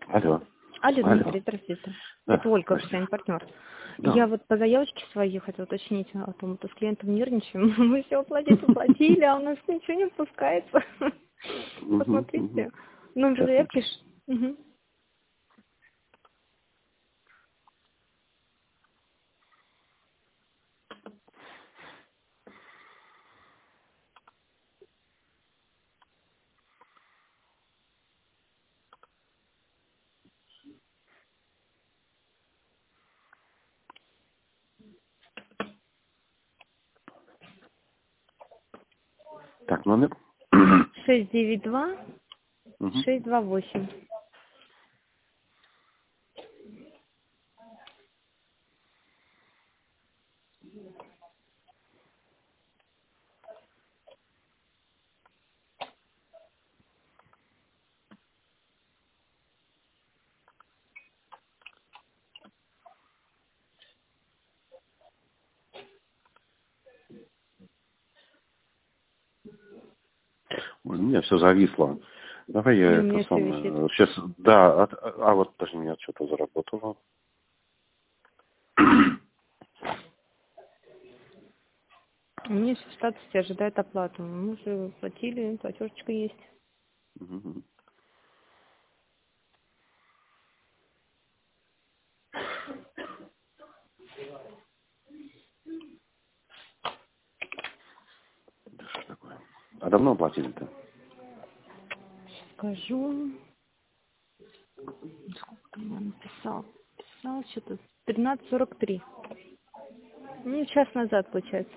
Алло. Алло, Алло. Дмитрий, здравствуйте. Да, Это Ольга, здравствуйте. официальный партнер. Да. Я вот по заявочке своей хотела уточнить о том, что с клиентом нервничаем. Мы все уплатили, а у нас ничего не пускается. Посмотрите. Номер Сейчас заявки. смотрю. Мгм. Так, номер. 692 Мгм. 628. Ой, у меня все зависло. Давай И я у это меня все висит. самое. Сейчас, да, вот даже у меня что-то заработало. У меня сейчас в статусе ожидает оплату. Мы уже платили, платежечка есть. Мгм. Да что ж такое? А давно оплатили-то? Скажу. Сколько там я написал? Писал что-то 13:43. Ну, час назад, получается.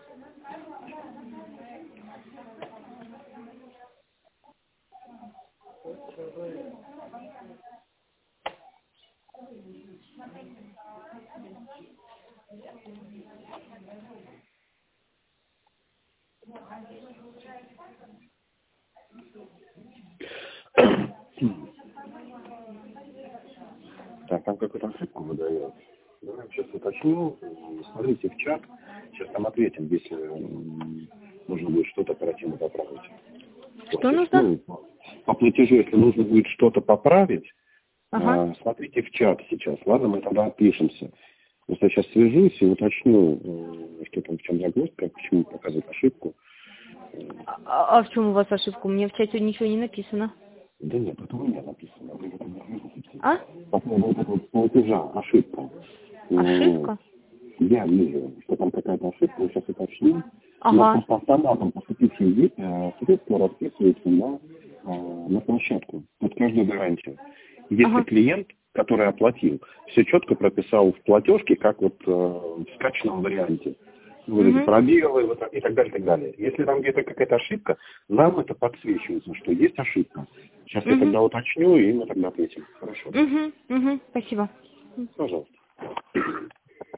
Так, там какую-то ошибку выдает. Давай сейчас уточню. Смотрите в чат. Сейчас там ответим, если нужно будет что-то оперативно поправить. Вот, Что то есть, нужно? по платежу, если нужно будет что-то поправить, Ага. смотрите в чат сейчас. Ладно, мы тогда отпишемся. Просто я сейчас свяжусь и уточню, что там, в чем загвоздка, почему показывает ошибку. А в чем у вас ошибка? У меня в чате ничего не написано. Да нет, это у меня написано. Вы это не видите. А? По поводу вот этого платежа, ошибка. Ошибка? Я вижу, что там какая-то ошибка, я сейчас уточню. Но Ага. по автоматам поступившие средства расписываются на площадку под каждую гарантию. Если Ага. клиент, который оплатил, все четко прописал в платежке, как вот в скачанном варианте. Вот эти Угу. пробелы вот так, и так далее, и так далее. Если там где-то какая-то ошибка, нам это подсвечивается, что есть ошибка. Сейчас я Угу. тогда уточню, и мы тогда ответим. Хорошо. Угу. Угу. Спасибо. Пожалуйста.